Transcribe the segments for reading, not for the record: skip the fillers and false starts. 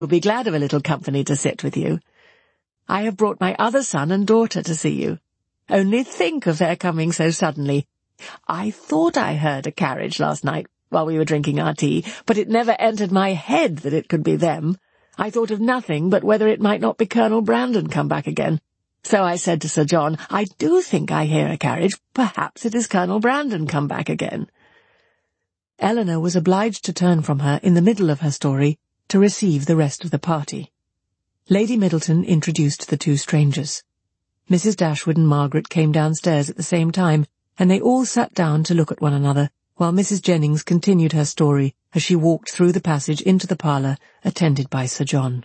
will be glad of a little company to sit with you. I have brought my other son and daughter to see you. Only think of their coming so suddenly. I thought I heard a carriage last night while we were drinking our tea, but it never entered my head that it could be them. I thought of nothing but whether it might not be Colonel Brandon come back again. So I said to Sir John, I do think I hear a carriage. Perhaps it is Colonel Brandon come back again. Eleanor was obliged to turn from her in the middle of her story to receive the rest of the party. Lady Middleton introduced the two strangers. Mrs. Dashwood and Margaret came downstairs at the same time, and they all sat down to look at one another, while Mrs. Jennings continued her story as she walked through the passage into the parlour, attended by Sir John.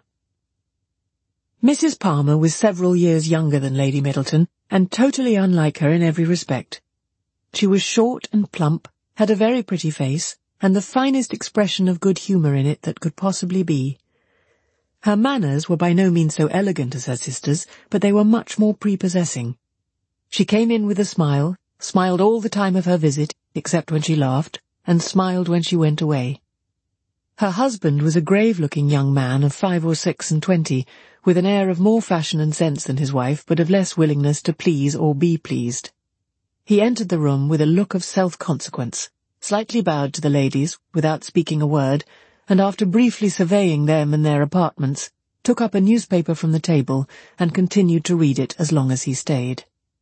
Mrs. Palmer was several years younger than Lady Middleton, and totally unlike her in every respect. She was short and plump, had a very pretty face, and the finest expression of good humour in it that could possibly be. Her manners were by no means so elegant as her sister's, but they were much more prepossessing. She came in with a smile, smiled all the time of her visit, except when she laughed, and smiled when she went away. Her husband was a grave-looking young man of 5 or 26, with an air of more fashion and sense than his wife, but of less willingness to please or be pleased. He entered the room with a look of self-consequence, slightly bowed to the ladies, without speaking a word, and after briefly surveying them and their apartments, took up a newspaper from the table and continued to read it as long as he stayed.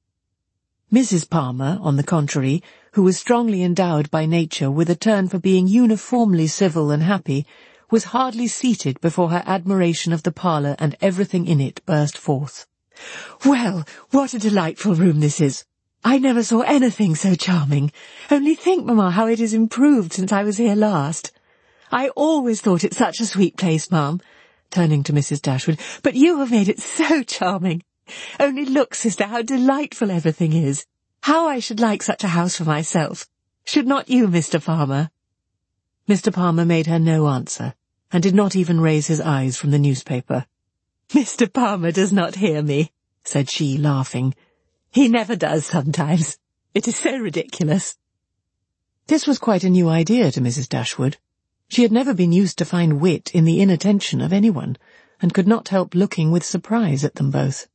Mrs. Palmer, on the contrary, who was strongly endowed by nature with a turn for being uniformly civil and happy, was hardly seated before her admiration of the parlour and everything in it burst forth. "Well, what a delightful room this is! I never saw anything so charming. Only think, Mamma, how it has improved since I was here last. I always thought it such a sweet place, Ma'am," turning to Mrs. Dashwood, "but you have made it so charming. Only look, sister, how delightful everything is. How I should like such a house for myself. Should not you, Mr. Palmer?" Mr. Palmer made her no answer, and did not even raise his eyes from the newspaper. "Mr. Palmer does not hear me," said she, laughing. "He never does sometimes. It is so ridiculous." This was quite a new idea to Mrs. Dashwood. She had never been used to find wit in the inattention of anyone, and could not help looking with surprise at them both.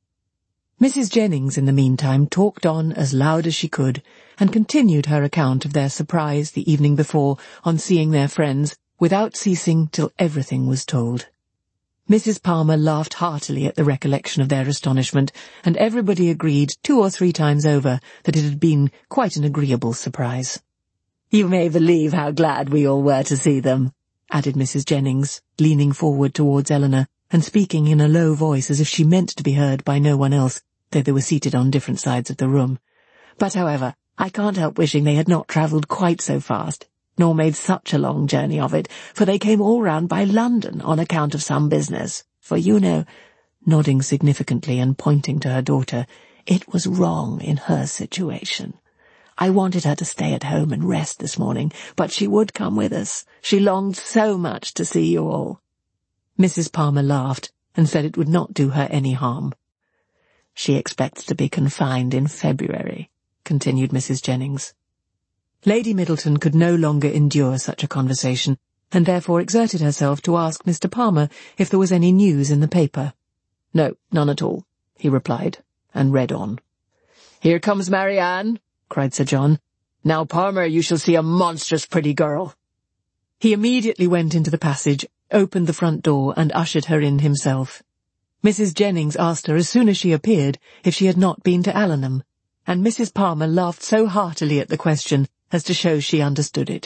Mrs. Jennings, in the meantime, talked on as loud as she could, and continued her account of their surprise the evening before on seeing their friends, without ceasing till everything was told. Mrs. Palmer laughed heartily at the recollection of their astonishment, and everybody agreed 2 or 3 times over that it had been quite an agreeable surprise. "You may believe how glad we all were to see them," added Mrs. Jennings, leaning forward towards Eleanor, and speaking in a low voice as if she meant to be heard by no one else, though they were seated on different sides of the room. "But, however, I can't help wishing they had not travelled quite so fast, nor made such a long journey of it, for they came all round by London on account of some business, for you know," nodding significantly and pointing to her daughter, "it was wrong in her situation. I wanted her to stay at home and rest this morning, but she would come with us. She longed so much to see you all." Mrs. Palmer laughed, and said it would not do her any harm. "She expects to be confined in February," continued Mrs. Jennings. Lady Middleton could no longer endure such a conversation, and therefore exerted herself to ask Mr. Palmer if there was any news in the paper. "No, none at all," he replied, and read on. "Here comes Marianne," cried Sir John. "Now, Palmer, you shall see a monstrous pretty girl." He immediately went into the passage, opened the front door, and ushered her in himself. Mrs. Jennings asked her as soon as she appeared if she had not been to Allenham, and Mrs. Palmer laughed so heartily at the question as to show she understood it.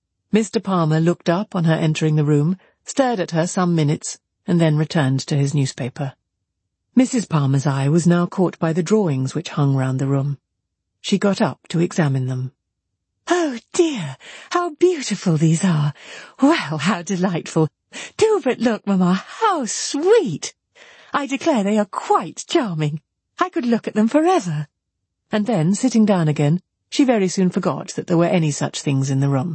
Mr. Palmer looked up on her entering the room, stared at her some minutes, and then returned to his newspaper. Mrs. Palmer's eye was now caught by the drawings which hung round the room. She got up to examine them. "Oh, dear, how beautiful these are! Well, how delightful! Do but look, Mamma, how sweet! I declare they are quite charming. I could look at them forever." And then, sitting down again, she very soon forgot that there were any such things in the room.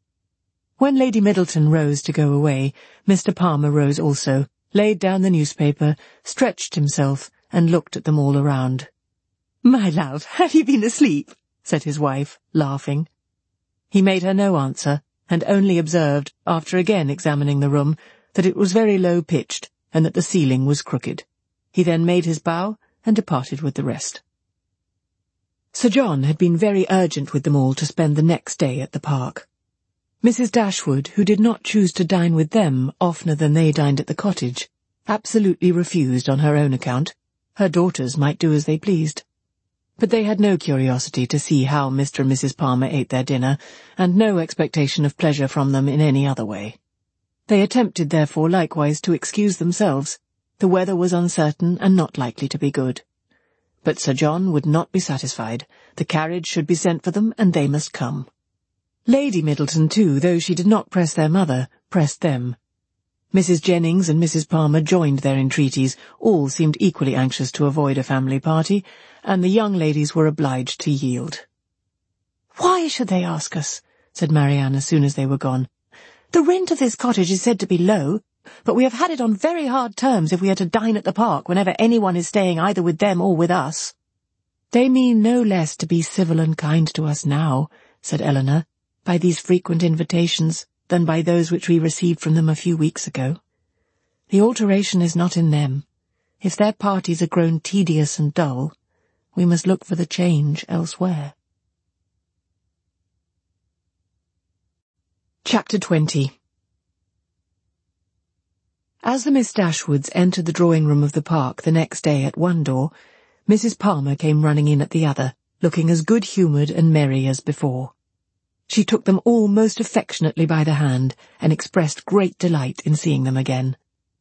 When Lady Middleton rose to go away, Mr. Palmer rose also, laid down the newspaper, stretched himself, and looked at them all around. "My love, have you been asleep?" said his wife, laughing. He made her no answer, and only observed, after again examining the room, that it was very low-pitched, and that the ceiling was crooked. He then made his bow and departed with the rest. Sir John had been very urgent with them all to spend the next day at the park. Mrs. Dashwood, who did not choose to dine with them oftener than they dined at the cottage, absolutely refused on her own account. Her daughters might do as they pleased. But they had no curiosity to see how Mr. and Mrs. Palmer ate their dinner, and no expectation of pleasure from them in any other way. They attempted, therefore, likewise to excuse themselves. The weather was uncertain and not likely to be good. But Sir John would not be satisfied. The carriage should be sent for them, and they must come. Lady Middleton, too, though she did not press their mother, pressed them. Mrs. Jennings and Mrs. Palmer joined their entreaties. All seemed equally anxious to avoid a family party, and the young ladies were obliged to yield. "Why should they ask us?" said Marianne as soon as they were gone. "The rent of this cottage is said to be low, but we have had it on very hard terms if we are to dine at the park whenever anyone is staying either with them or with us." "They mean no less to be civil and kind to us now," said Eleanor, "by these frequent invitations than by those which we received from them a few weeks ago. The alteration is not in them. If their parties are grown tedious and dull, we must look for the change elsewhere." Chapter 20. As the Miss Dashwoods entered the drawing-room of the park the next day at one door, Mrs. Palmer came running in at the other, looking as good-humoured and merry as before. She took them all most affectionately by the hand, and expressed great delight in seeing them again.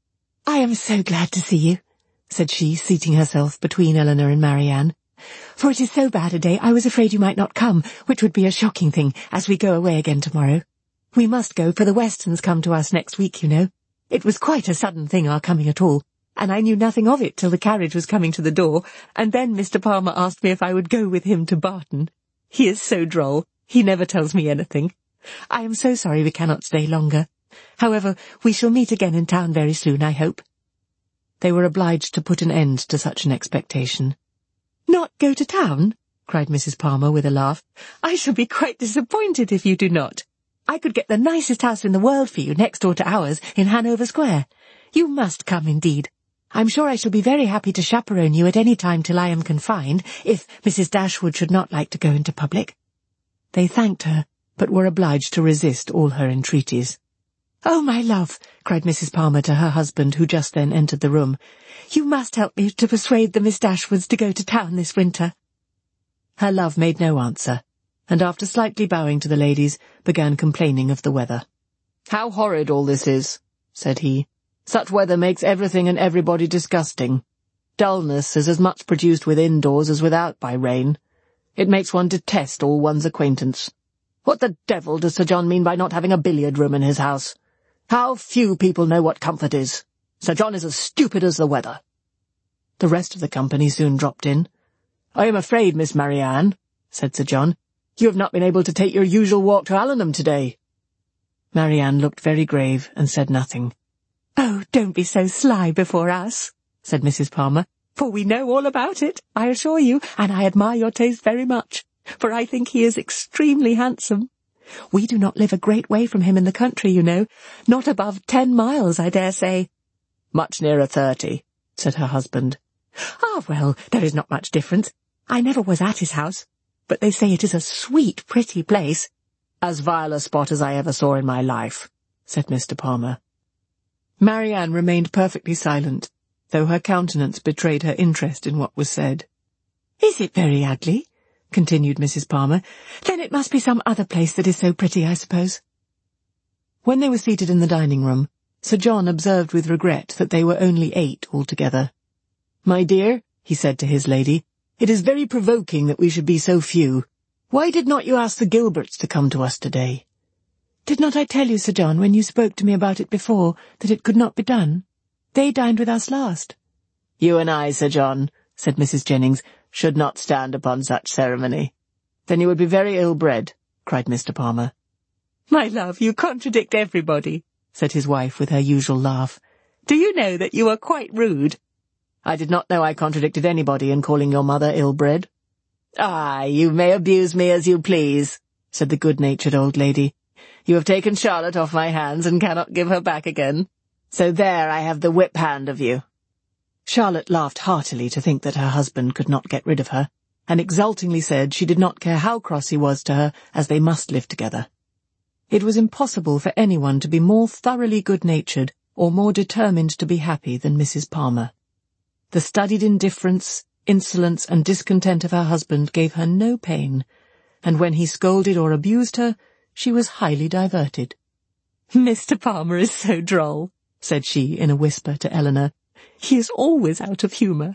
"I am so glad to see you," said she, seating herself between Eleanor and Marianne, "for it is so bad a day I was afraid you might not come, which would be a shocking thing, as we go away again tomorrow. We must go, for the Westons come to us next week, you know. It was quite a sudden thing, our coming at all, and I knew nothing of it till the carriage was coming to the door, and then Mr. Palmer asked me if I would go with him to Barton. He is so droll. He never tells me anything. I am so sorry we cannot stay longer. However, we shall meet again in town very soon, I hope." They were obliged to put an end to such an expectation. "Not go to town?" cried Mrs. Palmer with a laugh. "I shall be quite disappointed if you do not. I could get the nicest house in the world for you next door to ours in Hanover Square. You must come indeed. I'm sure I shall be very happy to chaperone you at any time till I am confined, if Mrs. Dashwood should not like to go into public." They thanked her, but were obliged to resist all her entreaties. "Oh, my love," cried Mrs. Palmer to her husband, who just then entered the room, "you must help me to persuade the Miss Dashwoods to go to town this winter." Her love made no answer, and after slightly bowing to the ladies, began complaining of the weather. "How horrid all this is," said he. "Such weather makes everything and everybody disgusting. Dullness is as much produced within doors as without by rain. It makes one detest all one's acquaintance. What the devil does Sir John mean by not having a billiard-room in his house? How few people know what comfort is. Sir John is as stupid as the weather." The rest of the company soon dropped in. "I am afraid, Miss Marianne," said Sir John, "you have not been able to take your usual walk to Allenham today." Marianne looked very grave and said nothing. "Oh, don't be so sly before us," said Mrs. Palmer, "for we know all about it, I assure you, and I admire your taste very much, for I think he is extremely handsome. We do not live a great way from him in the country, you know, not above 10 miles, I dare say." "Much nearer 30, said her husband. "Ah, well, there is not much difference. I never was at his house, but they say it is a sweet, pretty place." "As vile a spot as I ever saw in my life," said Mr. Palmer. Marianne remained perfectly silent, though her countenance betrayed her interest in what was said. "Is it very ugly?" continued Mrs. Palmer. "Then it must be some other place that is so pretty, I suppose." When they were seated in the dining-room, Sir John observed with regret that they were only 8 altogether. "My dear," he said to his lady, "it is very provoking that we should be so few. Why did not you ask the Gilberts to come to us today?" "Did not I tell you, Sir John, when you spoke to me about it before, that it could not be done? They dined with us last." "You and I, Sir John," said Mrs. Jennings, "should not stand upon such ceremony." "Then you would be very ill-bred," cried Mr. Palmer. "My love, you contradict everybody," said his wife with her usual laugh. "Do you know that you are quite rude?" "I did not know I contradicted anybody in calling your mother ill-bred." "Ah, you may abuse me as you please," said the good-natured old lady. "You have taken Charlotte off my hands and cannot give her back again. So there I have the whip-hand of you." Charlotte laughed heartily to think that her husband could not get rid of her, and exultingly said she did not care how cross he was to her, as they must live together. It was impossible for anyone to be more thoroughly good-natured or more determined to be happy than Mrs. Palmer. The studied indifference, insolence, and discontent of her husband gave her no pain, and when he scolded or abused her, she was highly diverted. "Mr. Palmer is so droll," said she in a whisper to Eleanor. "He is always out of humour."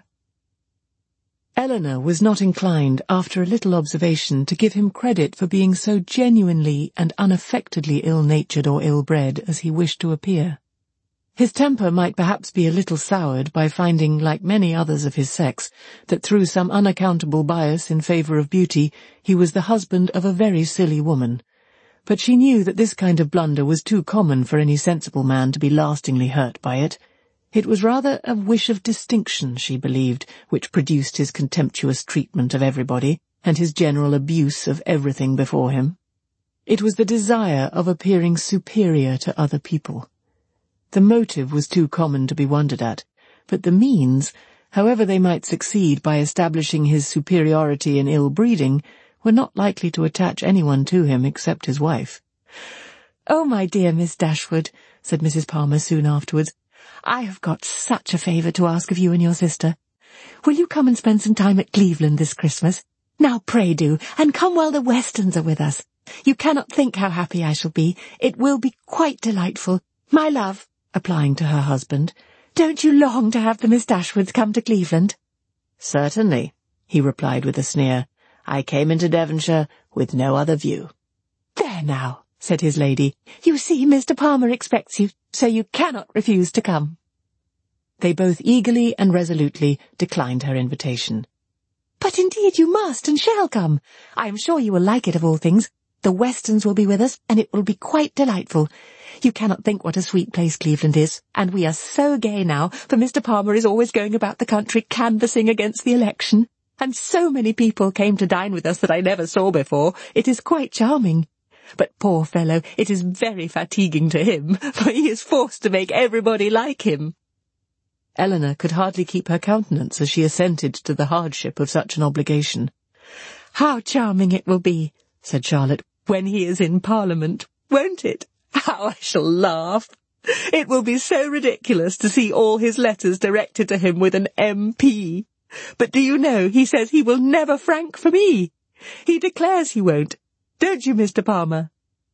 Eleanor was not inclined, after a little observation, to give him credit for being so genuinely and unaffectedly ill-natured or ill-bred as he wished to appear. His temper might perhaps be a little soured by finding, like many others of his sex, that through some unaccountable bias in favour of beauty he was the husband of a very silly woman, but she knew that this kind of blunder was too common for any sensible man to be lastingly hurt by it. It was rather a wish of distinction, she believed, which produced his contemptuous treatment of everybody, and his general abuse of everything before him. It was the desire of appearing superior to other people. The motive was too common to be wondered at, but the means, however they might succeed by establishing his superiority in ill-breeding, were not likely to attach anyone to him except his wife. "Oh, my dear Miss Dashwood," said Mrs. Palmer soon afterwards, "I have got such a favour to ask of you and your sister. Will you come and spend some time at Cleveland this Christmas? Now pray do, and come while the Westons are with us. You cannot think how happy I shall be. It will be quite delightful. My love," applying to her husband, "don't you long to have the Miss Dashwoods come to Cleveland?" "Certainly," he replied with a sneer. "I came into Devonshire with no other view." "There now," said his lady, "you see Mr. Palmer expects you, so you cannot refuse to come." They both eagerly and resolutely declined her invitation. "But indeed you must and shall come. I am sure you will like it of all things. The Westons will be with us, and it will be quite delightful. You cannot think what a sweet place Cleveland is, and we are so gay now, for Mr. Palmer is always going about the country canvassing against the election. And so many people came to dine with us that I never saw before. It is quite charming. But poor fellow, it is very fatiguing to him, for he is forced to make everybody like him." Eleanor could hardly keep her countenance as she assented to the hardship of such an obligation. "How charming it will be," said Charlotte, "when he is in Parliament, won't it? How I shall laugh! It will be so ridiculous to see all his letters directed to him with an MP. But do you know, he says he will never frank for me. He declares he won't. Don't you, Mr. Palmer?"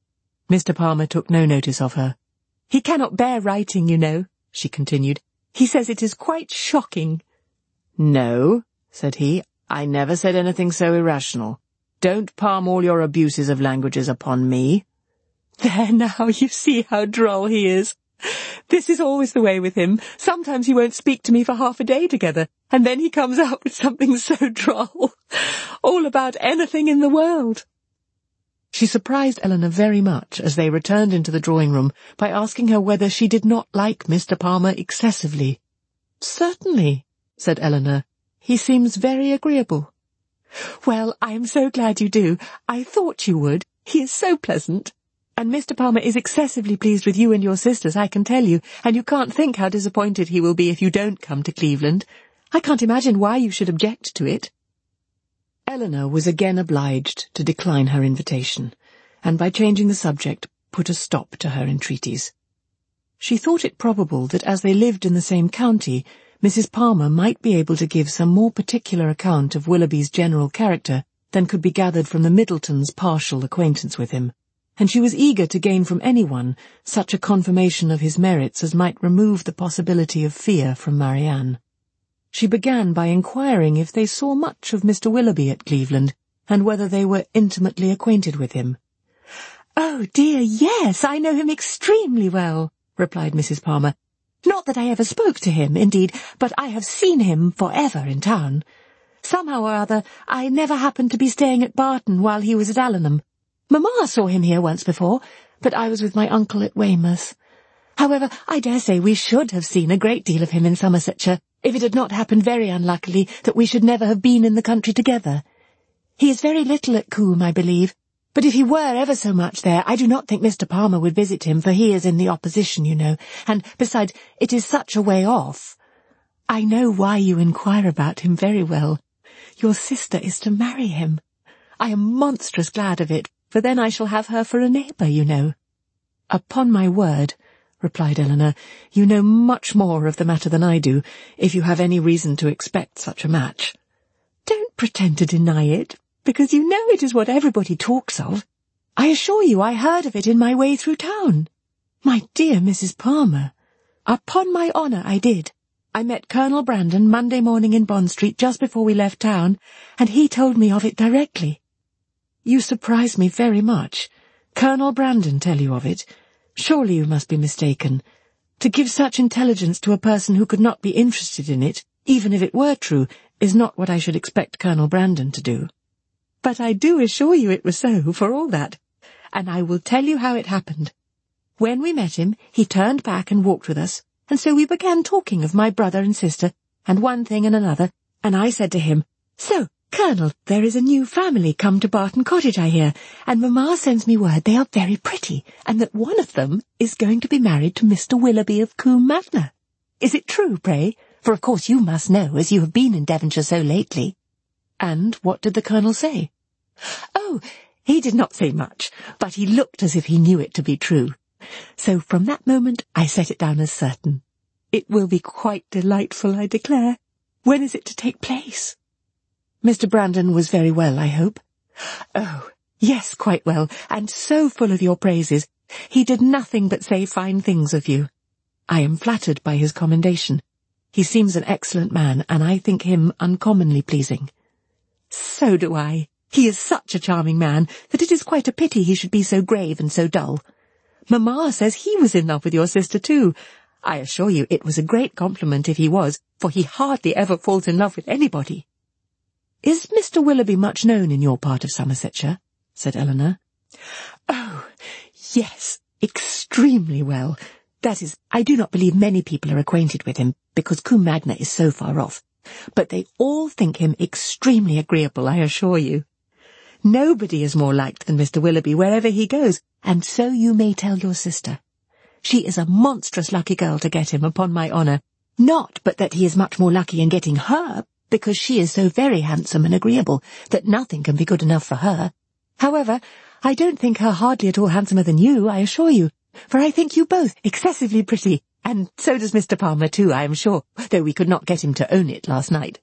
Mr. Palmer took no notice of her. "He cannot bear writing, you know," she continued. "He says it is quite shocking." "No," said he, "I never said anything so irrational. Don't palm all your abuses of languages upon me." "There now, you see how droll he is. This is always the way with him. Sometimes he won't speak to me for half a day together, and then he comes out with something so droll, all about anything in the world." She surprised Eleanor very much as they returned into the drawing-room by asking her whether she did not like Mr. Palmer excessively. "Certainly," said Eleanor. "He seems very agreeable." "Well, I am so glad you do. I thought you would. He is so pleasant. And Mr. Palmer is excessively pleased with you and your sisters, I can tell you, and you can't think how disappointed he will be if you don't come to Cleveland. I can't imagine why you should object to it." Eleanor was again obliged to decline her invitation, and by changing the subject put a stop to her entreaties. She thought it probable that as they lived in the same county, Mrs. Palmer might be able to give some more particular account of Willoughby's general character than could be gathered from the Middletons' partial acquaintance with him, and she was eager to gain from anyone such a confirmation of his merits as might remove the possibility of fear from Marianne. She began by inquiring if they saw much of Mr. Willoughby at Cleveland, and whether they were intimately acquainted with him. "Oh, dear, yes, I know him extremely well," replied Mrs. Palmer. "Not that I ever spoke to him, indeed, but I have seen him for ever in town. Somehow or other, I never happened to be staying at Barton while he was at Allenham. Mamma saw him here once before, but I was with my uncle at Weymouth. However, I dare say we should have seen a great deal of him in Somersetshire, if it had not happened very unluckily that we should never have been in the country together. He is very little at Coombe, I believe, But if he were ever so much there, I do not think Mr. Palmer would visit him, for he is in the opposition, you know, and, besides, it is such a way off. I know why you inquire about him very well. Your sister is to marry him. I am monstrous glad of it, for then I shall have her for a neighbour, you know." "Upon my word," replied Eleanor, "you know much more of the matter than I do, if you have any reason to expect such a match." "Don't pretend to deny it, because you know it is what everybody talks of. I assure you I heard of it in my way through town." "My dear Mrs. Palmer." "Upon my honour I did. I met Colonel Brandon Monday morning in Bond Street just before we left town, and he told me of it directly." "You surprise me very much. Colonel Brandon tell you of it? Surely you must be mistaken. To give such intelligence to a person who could not be interested in it, even if it were true, is not what I should expect Colonel Brandon to do." "But I do assure you it was so, for all that. And I will tell you how it happened. When we met him, he turned back and walked with us, and so we began talking of my brother and sister, and one thing and another, and I said to him, 'So, Colonel, there is a new family come to Barton Cottage, I hear, and Mamma sends me word they are very pretty, and that one of them is going to be married to Mr. Willoughby of Combe Magna. Is it true, pray? For of course you must know, as you have been in Devonshire so lately.'" "And what did the Colonel say?" "Oh, he did not say much, but he looked as if he knew it to be true. So from that moment I set it down as certain. It will be quite delightful, I declare. When is it to take place?" "Mr. Brandon was very well, I hope?" "Oh, yes, quite well, and so full of your praises. He did nothing but say fine things of you." "I am flattered by his commendation. He seems an excellent man, and I think him uncommonly pleasing." "So do I. He is such a charming man that it is quite a pity he should be so grave and so dull. Mamma says he was in love with your sister too. I assure you it was a great compliment if he was, for he hardly ever falls in love with anybody." "Is Mr. Willoughby much known in your part of Somersetshire?" said Eleanor. "Oh, yes, extremely well. That is, I do not believe many people are acquainted with him, because Combe Magna is so far off. But they all think him extremely agreeable, I assure you. Nobody is more liked than Mr. Willoughby wherever he goes, and so you may tell your sister. She is a monstrous lucky girl to get him, upon my honour. Not but that he is much more lucky in getting her, because she is so very handsome and agreeable that nothing can be good enough for her. However, I don't think her hardly at all handsomer than you, I assure you, for I think you both excessively pretty, and so does Mr. Palmer too, I am sure, though we could not get him to own it last night."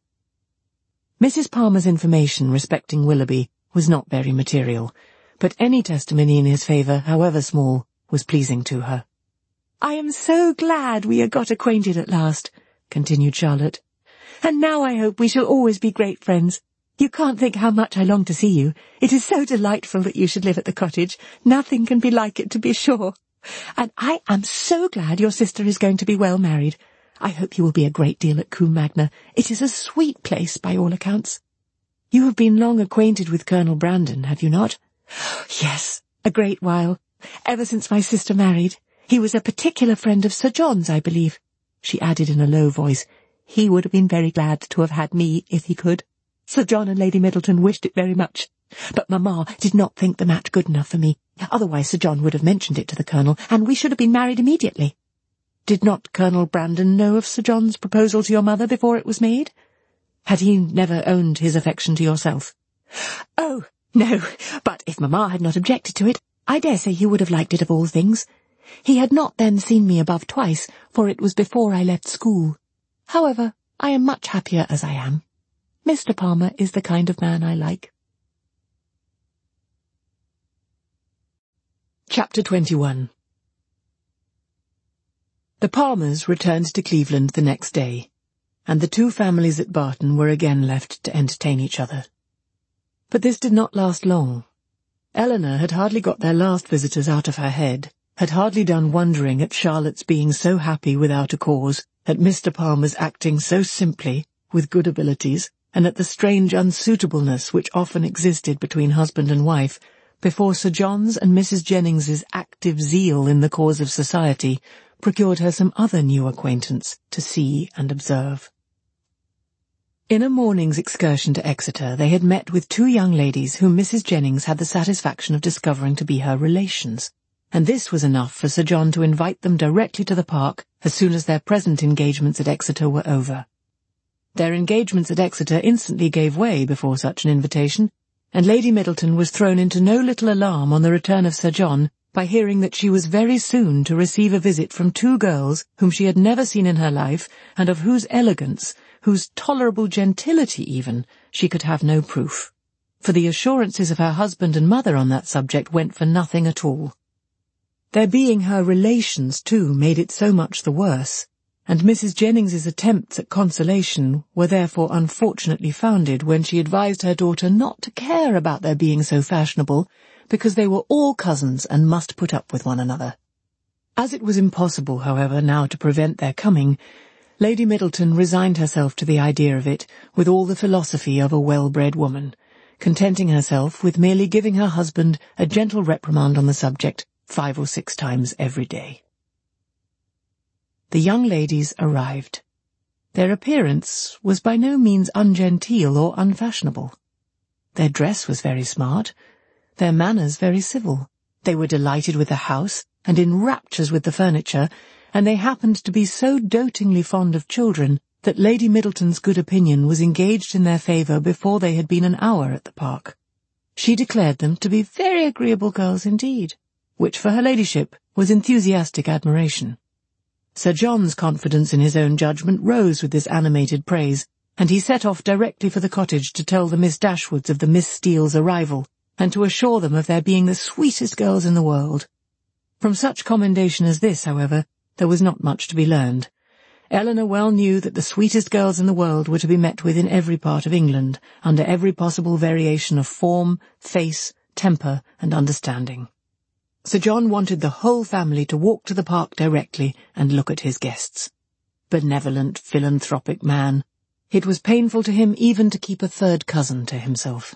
Mrs. Palmer's information respecting Willoughby was not very material, but any testimony in his favour, however small, was pleasing to her. "I am so glad we are got acquainted at last," continued Charlotte, "and now I hope we shall always be great friends. You can't think how much I long to see you. It is so delightful that you should live at the cottage. Nothing can be like it, to be sure. And I am so glad your sister is going to be well married. I hope you will be a great deal at Combe Magna. It is a sweet place, by all accounts. You have been long acquainted with Colonel Brandon, have you not?" "Yes, a great while. Ever since my sister married. He was a particular friend of Sir John's, I believe," she added in a low voice. "He would have been very glad to have had me, if he could. Sir John and Lady Middleton wished it very much, but Mamma did not think the match good enough for me. Otherwise Sir John would have mentioned it to the Colonel, and we should have been married immediately." "Did not Colonel Brandon know of Sir John's proposal to your mother before it was made? Had he never owned his affection to yourself?" "Oh, no, but if Mamma had not objected to it, I dare say he would have liked it of all things. He had not then seen me above twice, for it was before I left school. However, I am much happier as I am. Mr. Palmer is the kind of man I like." Chapter 21. The Palmers returned to Cleveland the next day, and the two families at Barton were again left to entertain each other. But this did not last long. Eleanor had hardly got their last visitors out of her head, had hardly done wondering at Charlotte's being so happy without a cause, at Mr. Palmer's acting so simply, with good abilities, and at the strange unsuitableness which often existed between husband and wife, before Sir John's and Mrs. Jennings's active zeal in the cause of society procured her some other new acquaintance to see and observe. In a morning's excursion to Exeter, they had met with two young ladies whom Mrs. Jennings had the satisfaction of discovering to be her relations, and this was enough for Sir John to invite them directly to the park as soon as their present engagements at Exeter were over. Their engagements at Exeter instantly gave way before such an invitation, and Lady Middleton was thrown into no little alarm on the return of Sir John by hearing that she was very soon to receive a visit from two girls whom she had never seen in her life, and of whose elegance, whose tolerable gentility even, she could have no proof, for the assurances of her husband and mother on that subject went for nothing at all. Their being her relations, too, made it so much the worse, and Mrs. Jennings's attempts at consolation were therefore unfortunately founded when she advised her daughter not to care about their being so fashionable, because they were all cousins and must put up with one another. As it was impossible, however, now to prevent their coming, Lady Middleton resigned herself to the idea of it with all the philosophy of a well-bred woman, contenting herself with merely giving her husband a gentle reprimand on the subject 5 or 6 times every day. The young ladies arrived. Their appearance was by no means ungenteel or unfashionable. Their dress was very smart, their manners very civil. They were delighted with the house and in raptures with the furniture, and they happened to be so dotingly fond of children that Lady Middleton's good opinion was engaged in their favour before they had been an hour at the park. She declared them to be very agreeable girls indeed, which for her ladyship was enthusiastic admiration. Sir John's confidence in his own judgment rose with this animated praise, and he set off directly for the cottage to tell the Miss Dashwoods of the Miss Steeles' arrival, and to assure them of their being the sweetest girls in the world. From such commendation as this, however, there was not much to be learned. Eleanor well knew that the sweetest girls in the world were to be met with in every part of England, under every possible variation of form, face, temper, and understanding. Sir John wanted the whole family to walk to the park directly and look at his guests. Benevolent, philanthropic man. It was painful to him even to keep a third cousin to himself.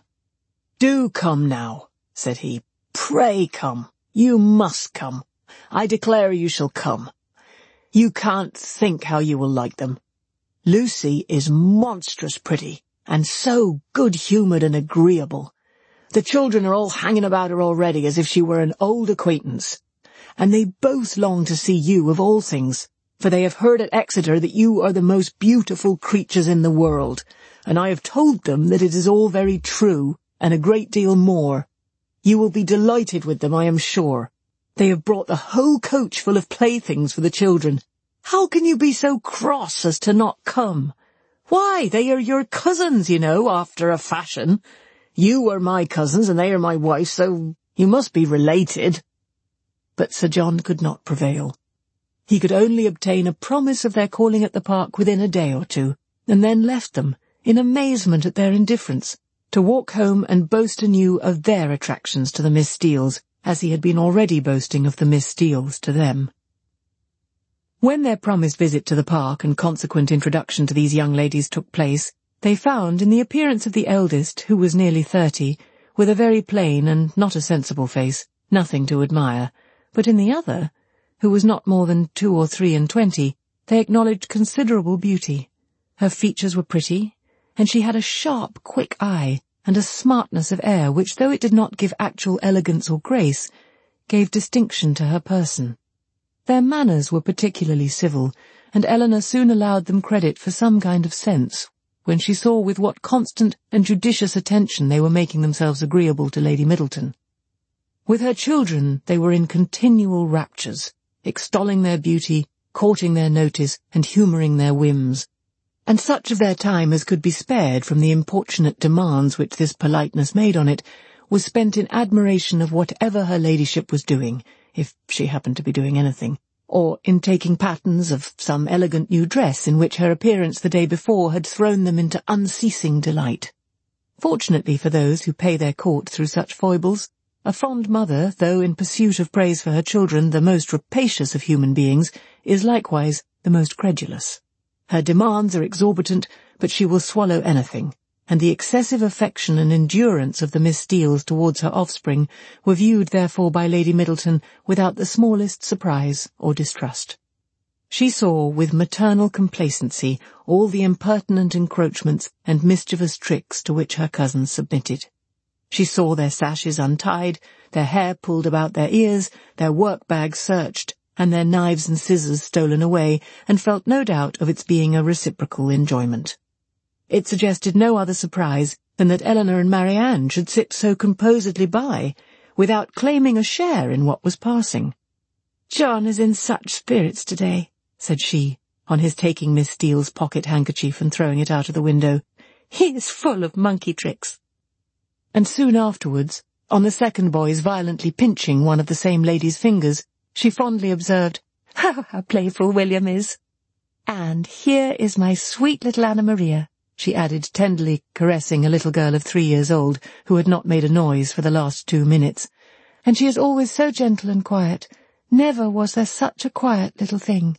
"Do come now," said he. "Pray come. You must come. I declare you shall come. You can't think how you will like them. Lucy is monstrous pretty, and so good-humoured and agreeable. The children are all hanging about her already as if she were an old acquaintance, and they both long to see you of all things, for they have heard at Exeter that you are the most beautiful creatures in the world, and I have told them that it is all very true, and a great deal more. You will be delighted with them, I am sure. They have brought the whole coach full of playthings for the children. How can you be so cross as to not come? Why, they are your cousins, you know, after a fashion. You are my cousins, and they are my wife, so you must be related." But Sir John could not prevail. He could only obtain a promise of their calling at the park within a day or two, and then left them, in amazement at their indifference, to walk home and boast anew of their attractions to the Miss Steeles, as he had been already boasting of the Miss Steeles to them. When their promised visit to the park and consequent introduction to these young ladies took place, they found in the appearance of the eldest, who was nearly 30, with a very plain and not a sensible face, nothing to admire, but in the other, who was not more than 2 or 3 and 20, they acknowledged considerable beauty. Her features were pretty, and she had a sharp, quick eye, and a smartness of air which, though it did not give actual elegance or grace, gave distinction to her person. Their manners were particularly civil, and Eleanor soon allowed them credit for some kind of sense, when she saw with what constant and judicious attention they were making themselves agreeable to Lady Middleton. With her children they were in continual raptures, extolling their beauty, courting their notice, and humouring their whims, and such of their time as could be spared from the importunate demands which this politeness made on it was spent in admiration of whatever her ladyship was doing, if she happened to be doing anything, or in taking patterns of some elegant new dress in which her appearance the day before had thrown them into unceasing delight. Fortunately for those who pay their court through such foibles, a fond mother, though in pursuit of praise for her children the most rapacious of human beings, is likewise the most credulous. Her demands are exorbitant, but she will swallow anything, and the excessive affection and endurance of the Miss Steeles towards her offspring were viewed therefore by Lady Middleton without the smallest surprise or distrust. She saw with maternal complacency all the impertinent encroachments and mischievous tricks to which her cousins submitted. She saw their sashes untied, their hair pulled about their ears, their work-bags searched, and their knives and scissors stolen away, and felt no doubt of its being a reciprocal enjoyment. It suggested no other surprise than that Eleanor and Marianne should sit so composedly by, without claiming a share in what was passing. "John is in such spirits today," said she, on his taking Miss Steele's pocket-handkerchief and throwing it out of the window. "He is full of monkey tricks." And soon afterwards, on the second boy's violently pinching one of the same lady's fingers, she fondly observed, "How playful William is! And here is my sweet little Anna Maria," she added, tenderly caressing a little girl of 3 years old who had not made a noise for the last 2 minutes. "And she is always so gentle and quiet. Never was there such a quiet little thing."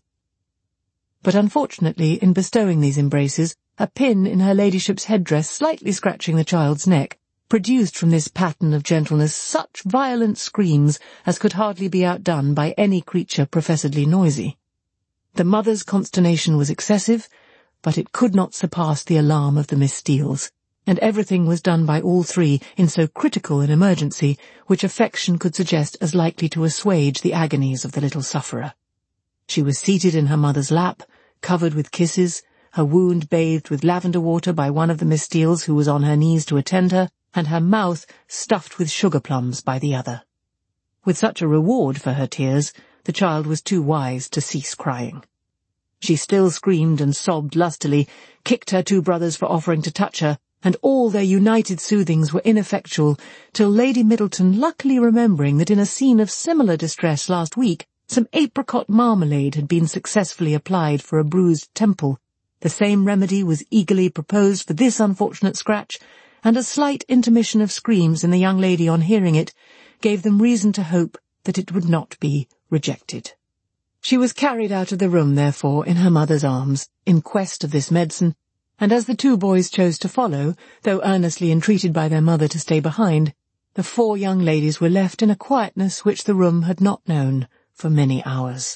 But unfortunately, in bestowing these embraces, a pin in her ladyship's headdress, slightly scratching the child's neck, produced from this pattern of gentleness such violent screams as could hardly be outdone by any creature professedly noisy. The mother's consternation was excessive, but it could not surpass the alarm of the Miss Steeles, and everything was done by all three in so critical an emergency which affection could suggest as likely to assuage the agonies of the little sufferer. She was seated in her mother's lap, covered with kisses, her wound bathed with lavender water by one of the Miss Steeles who was on her knees to attend her, and her mouth stuffed with sugar plums by the other. With such a reward for her tears, the child was too wise to cease crying. She still screamed and sobbed lustily, kicked her 2 brothers for offering to touch her, and all their united soothings were ineffectual, till Lady Middleton, luckily remembering that in a scene of similar distress last week, some apricot marmalade had been successfully applied for a bruised temple, the same remedy was eagerly proposed for this unfortunate scratch, and a slight intermission of screams in the young lady on hearing it gave them reason to hope that it would not be rejected. She was carried out of the room, therefore, in her mother's arms, in quest of this medicine, and as the 2 boys chose to follow, though earnestly entreated by their mother to stay behind, the 4 young ladies were left in a quietness which the room had not known for many hours.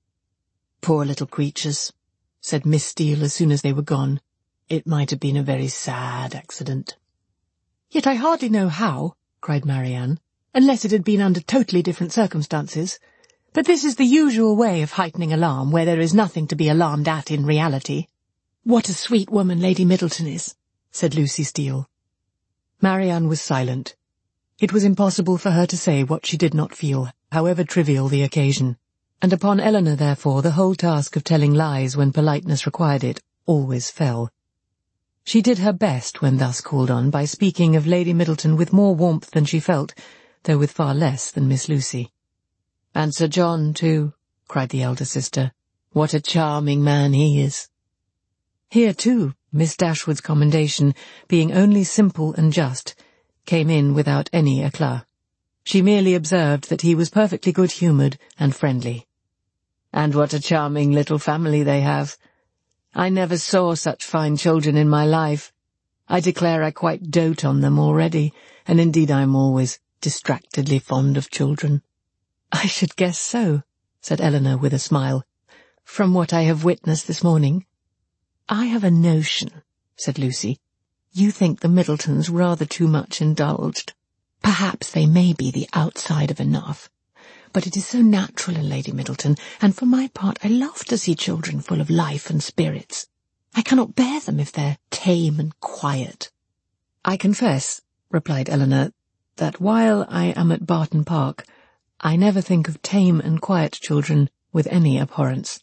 "Poor little creatures," said Miss Steele as soon as they were gone. "It might have been a very sad accident." "Yet I hardly know how," cried Marianne, "unless it had been under totally different circumstances. But this is the usual way of heightening alarm where there is nothing to be alarmed at in reality." "What a sweet woman Lady Middleton is," said Lucy Steele. Marianne was silent. It was impossible for her to say what she did not feel, however trivial the occasion, and upon Eleanor, therefore, the whole task of telling lies when politeness required it always fell. She did her best when thus called on by speaking of Lady Middleton with more warmth than she felt, though with far less than Miss Lucy. "And Sir John, too," cried the elder sister. "What a charming man he is." Here, too, Miss Dashwood's commendation, being only simple and just, came in without any eclat. She merely observed that he was perfectly good-humoured and friendly. "And what a charming little family they have. I never saw such fine children in my life. I declare I quite dote on them already, and indeed I am always distractedly fond of children." "I should guess so," said Eleanor with a smile, "from what I have witnessed this morning." "I have a notion," said Lucy. "You think the Middletons rather too much indulged. Perhaps they may be the outside of enough, but it is so natural in Lady Middleton, and for my part I love to see children full of life and spirits. I cannot bear them if they're tame and quiet." "I confess," replied Eleanor, "that while I am at Barton Park, I never think of tame and quiet children with any abhorrence."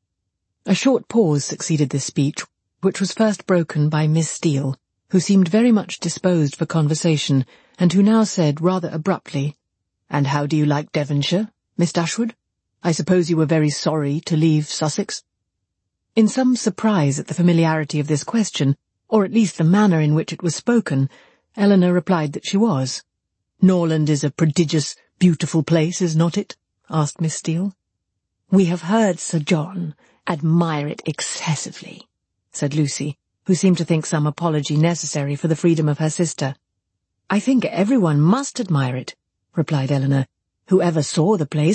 A short pause succeeded this speech, which was first broken by Miss Steele, who seemed very much disposed for conversation, and who now said rather abruptly, "And how do you like Devonshire, Miss Dashwood? I suppose you were very sorry to leave Sussex?" In some surprise at the familiarity of this question, or at least the manner in which it was spoken, Eleanor replied that she was. "Norland is a prodigious, beautiful place, is not it?" asked Miss Steele. "We have heard Sir John admire it excessively," said Lucy, who seemed to think some apology necessary for the freedom of her sister. "I think everyone must admire it," replied Eleanor. "Whoever saw the place,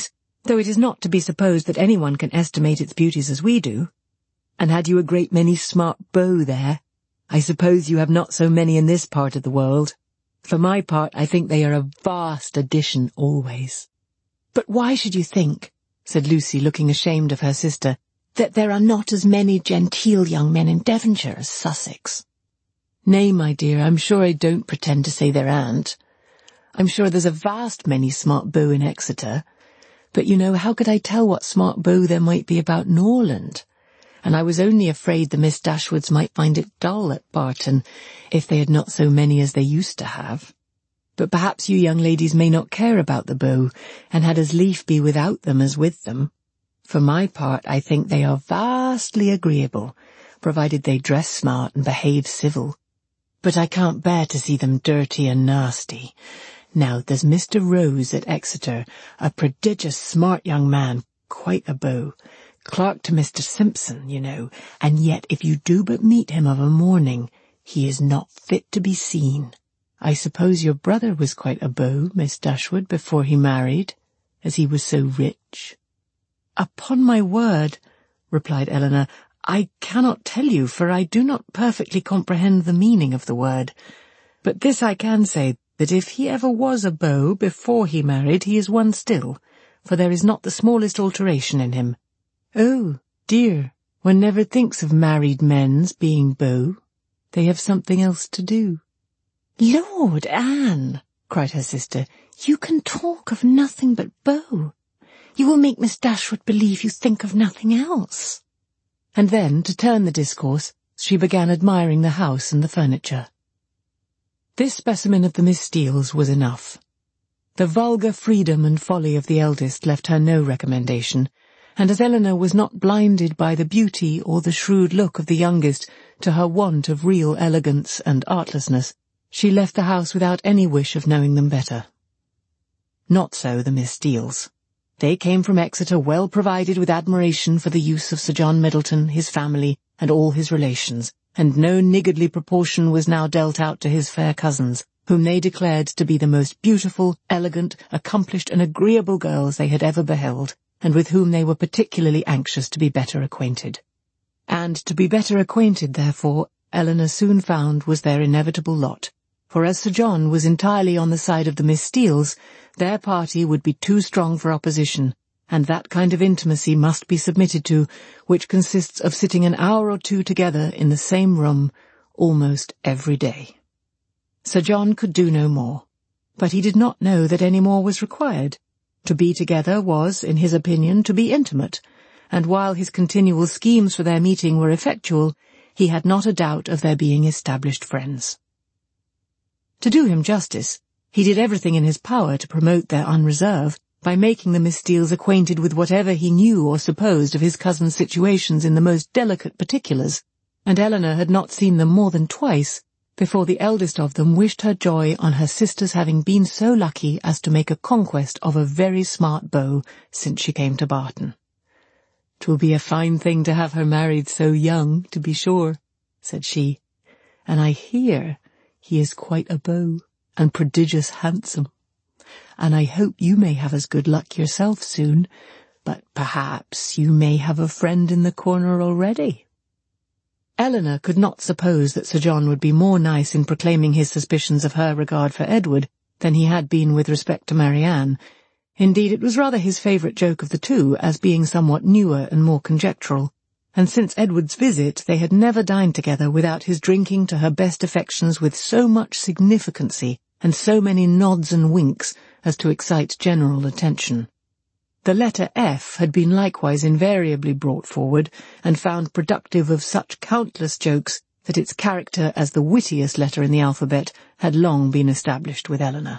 though it is not to be supposed that anyone can estimate its beauties as we do. And had you a great many smart beaux there? I suppose you have not so many in this part of the world. For my part, I think they are a vast addition always. But why should you think, said Lucy, looking ashamed of her sister, that there are not as many genteel young men in Devonshire as Sussex? Nay, my dear, I'm sure I don't pretend to say there aren't. I'm sure there's a vast many smart beaux in Exeter. But you know, how could I tell what smart beaux there might be about Norland? And I was only afraid the Miss Dashwoods might find it dull at Barton, if they had not so many as they used to have. But perhaps you young ladies may not care about the beaux, and had as lief be without them as with them. For my part, I think they are vastly agreeable, provided they dress smart and behave civil. But I can't bear to see them dirty and nasty. Now, there's Mr. Rose at Exeter, a prodigious smart young man, quite a beau, clerk to Mr. Simpson, you know, and yet if you do but meet him of a morning, he is not fit to be seen. I suppose your brother was quite a beau, Miss Dashwood, before he married, as he was so rich. Upon my word, replied Eleanor, I cannot tell you, for I do not perfectly comprehend the meaning of the word. But this I can say, that if he ever was a beau before he married, he is one still, for there is not the smallest alteration in him. Oh, dear, one never thinks of married men's being beaux. They have something else to do. Lord, Anne, cried her sister, you can talk of nothing but beaux. You will make Miss Dashwood believe you think of nothing else. And then, to turn the discourse, she began admiring the house and the furniture. This specimen of the Miss Steeles was enough. The vulgar freedom and folly of the eldest left her no recommendation, and as Eleanor was not blinded by the beauty or the shrewd look of the youngest to her want of real elegance and artlessness, she left the house without any wish of knowing them better. Not so the Miss Steeles. They came from Exeter well provided with admiration for the use of Sir John Middleton, his family, and all his relations, and no niggardly proportion was now dealt out to his fair cousins, whom they declared to be the most beautiful, elegant, accomplished, and agreeable girls they had ever beheld, and with whom they were particularly anxious to be better acquainted. And to be better acquainted, therefore, Eleanor soon found was their inevitable lot, for as Sir John was entirely on the side of the Miss Steeles, their party would be too strong for opposition, and that kind of intimacy must be submitted to, which consists of sitting an hour or two together in the same room almost every day. Sir John could do no more, but he did not know that any more was required. To be together was, in his opinion, to be intimate, and while his continual schemes for their meeting were effectual, he had not a doubt of their being established friends. To do him justice, he did everything in his power to promote their unreserve, by making the Miss Steeles acquainted with whatever he knew or supposed of his cousin's situations in the most delicate particulars, and Eleanor had not seen them more than twice, before the eldest of them wished her joy on her sister's having been so lucky as to make a conquest of a very smart beau since she came to Barton. "'Twill be a fine thing to have her married so young, to be sure," said she, "and I hear he is quite a beau, and prodigious handsome. And I hope you may have as good luck yourself soon, but perhaps you may have a friend in the corner already." Eleanor could not suppose that Sir John would be more nice in proclaiming his suspicions of her regard for Edward than he had been with respect to Marianne. Indeed, it was rather his favourite joke of the two, as being somewhat newer and more conjectural, and since Edward's visit they had never dined together without his drinking to her best affections with so much significancy and so many nods and winks as to excite general attention. The letter F had been likewise invariably brought forward, and found productive of such countless jokes that its character as the wittiest letter in the alphabet had long been established with Eleanor.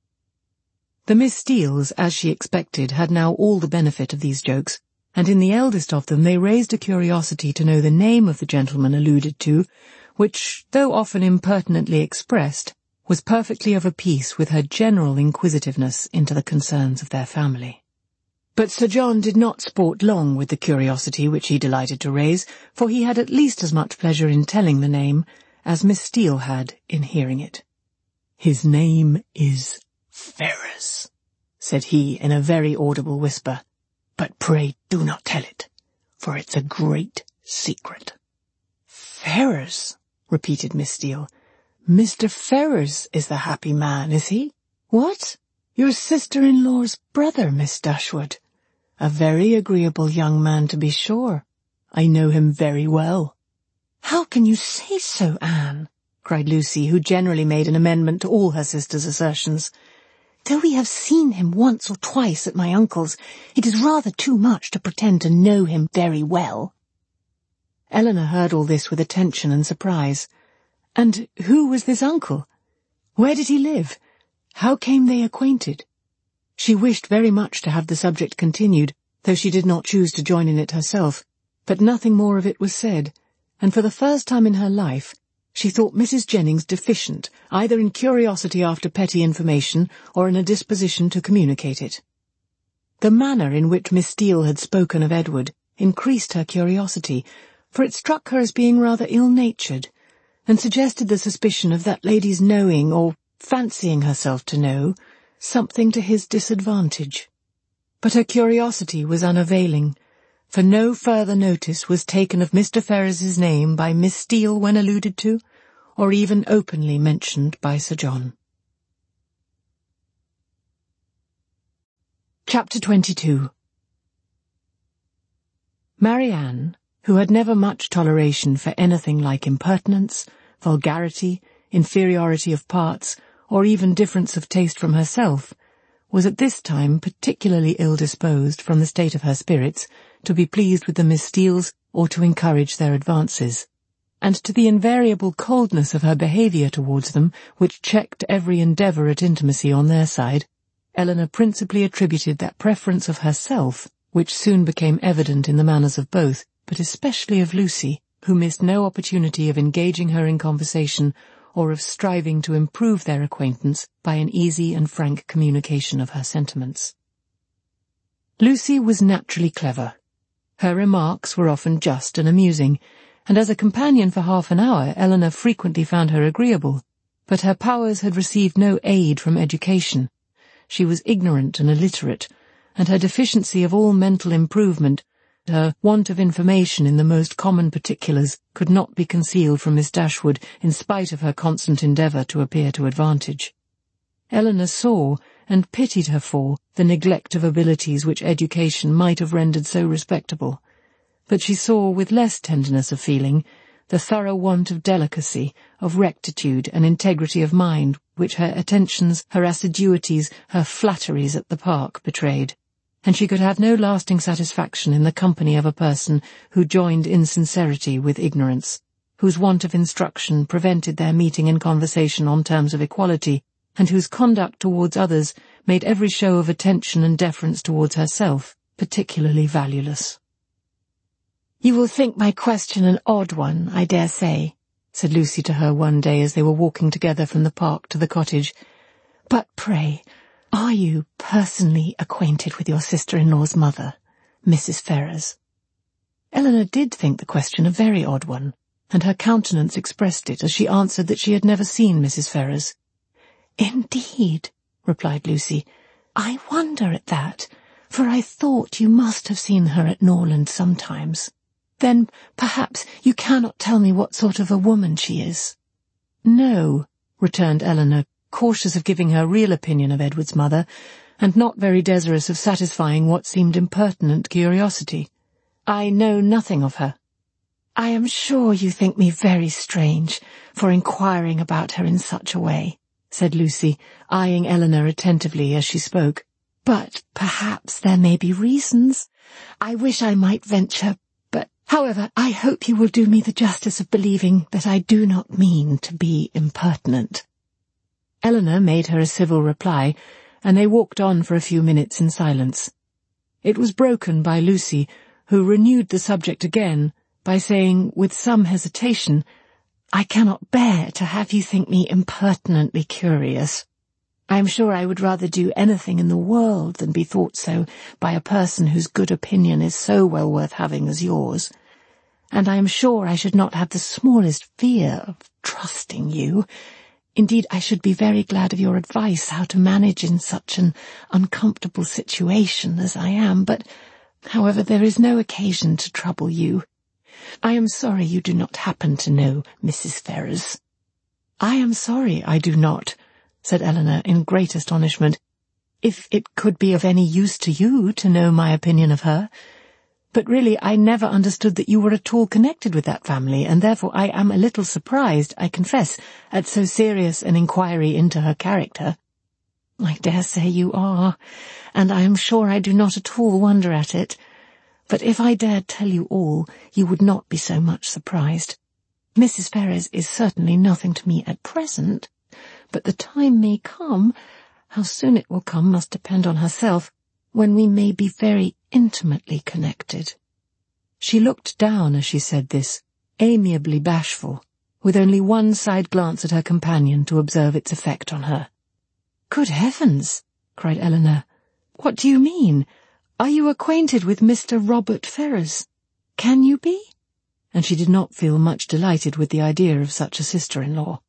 The Miss Steeles, as she expected, had now all the benefit of these jokes, and in the eldest of them they raised a curiosity to know the name of the gentleman alluded to, which, though often impertinently expressed, was perfectly of a piece with her general inquisitiveness into the concerns of their family. But Sir John did not sport long with the curiosity which he delighted to raise, for he had at least as much pleasure in telling the name as Miss Steele had in hearing it. "His name is Ferrers," said he in a very audible whisper, But pray do not tell it, for it's a great secret." "Ferrers," repeated Miss Steele. "Mr. Ferrers is the happy man, is he? What? Your sister-in-law's brother, Miss Dashwood? A very agreeable young man, to be sure. I know him very well." "How can you say so, Anne?" cried Lucy, who generally made an amendment to all her sister's assertions. "Though we have seen him once or twice at my uncle's, it is rather too much to pretend to know him very well." Eleanor heard all this with attention and surprise. And who was this uncle? Where did he live? How came they acquainted? She wished very much to have the subject continued, though she did not choose to join in it herself, but nothing more of it was said, and for the first time in her life she thought Mrs. Jennings deficient either in curiosity after petty information or in a disposition to communicate it. The manner in which Miss Steele had spoken of Edward increased her curiosity, for it struck her as being rather ill-natured, and suggested the suspicion of that lady's knowing, or fancying herself to know, something to his disadvantage. But her curiosity was unavailing, for no further notice was taken of Mr. Ferrers's name by Miss Steele when alluded to, or even openly mentioned by Sir John. Chapter 22. Marianne, who had never much toleration for anything like impertinence, vulgarity, inferiority of parts, or even difference of taste from herself, was at this time particularly ill-disposed, from the state of her spirits, to be pleased with the Miss Steeles or to encourage their advances, and to the invariable coldness of her behaviour towards them, which checked every endeavour at intimacy on their side, Eleanor principally attributed that preference of herself, which soon became evident in the manners of both, but especially of Lucy, who missed no opportunity of engaging her in conversation or of striving to improve their acquaintance by an easy and frank communication of her sentiments. Lucy was naturally clever. Her remarks were often just and amusing, and as a companion for half an hour Eleanor frequently found her agreeable, but her powers had received no aid from education. She was ignorant and illiterate, and her deficiency of all mental improvement, her want of information in the most common particulars, could not be concealed from Miss Dashwood in spite of her constant endeavour to appear to advantage. Eleanor saw, and pitied her for, the neglect of abilities which education might have rendered so respectable, but she saw with less tenderness of feeling the thorough want of delicacy, of rectitude and integrity of mind which her attentions, her assiduities, her flatteries at the park betrayed, and she could have no lasting satisfaction in the company of a person who joined insincerity with ignorance, whose want of instruction prevented their meeting in conversation on terms of equality, and whose conduct towards others made every show of attention and deference towards herself particularly valueless. "You will think my question an odd one, I dare say," said Lucy to her one day as they were walking together from the park to the cottage, "but pray, are you personally acquainted with your sister-in-law's mother, Mrs. Ferrers?" Eleanor did think the question a very odd one, and her countenance expressed it as she answered that she had never seen Mrs. Ferrers. "Indeed," replied Lucy, "I wonder at that, for I thought you must have seen her at Norland sometimes. Then perhaps you cannot tell me what sort of a woman she is." "No," returned Eleanor, cautious of giving her real opinion of Edward's mother, and not very desirous of satisfying what seemed impertinent curiosity. "I know nothing of her." "I am sure you think me very strange for inquiring about her in such a way," said Lucy, eyeing Eleanor attentively as she spoke. "But perhaps there may be reasons. I wish I might venture, but, however, I hope you will do me the justice of believing that I do not mean to be impertinent." Eleanor made her a civil reply, and they walked on for a few minutes in silence. It was broken by Lucy, who renewed the subject again by saying, with some hesitation, "I cannot bear to have you think me impertinently curious. I am sure I would rather do anything in the world than be thought so by a person whose good opinion is so well worth having as yours, and I am sure I should not have the smallest fear of trusting you. Indeed, I should be very glad of your advice how to manage in such an uncomfortable situation as I am, but However, there is no occasion to trouble you. I am sorry you do not happen to know Mrs. Ferrers." "I am sorry I do not," said Eleanor in great astonishment, "if it could be of any use to you to know my opinion of her. But really I never understood that you were at all connected with that family, and therefore I am a little surprised, I confess, at so serious an inquiry into her character." "I dare say you are, and I am sure I do not at all wonder at it. But if I dared tell you all, you would not be so much surprised. Mrs. Ferrers is certainly nothing to me at present, but the time may come, how soon it will come must depend on herself, when we may be very intimately connected." She looked down as she said this, amiably bashful, with only one side glance at her companion to observe its effect on her. "Good heavens!" cried Eleanor. "What do you mean? Are you acquainted with Mr. Robert Ferrers? Can you be?" And she did not feel much delighted with the idea of such a sister-in-law.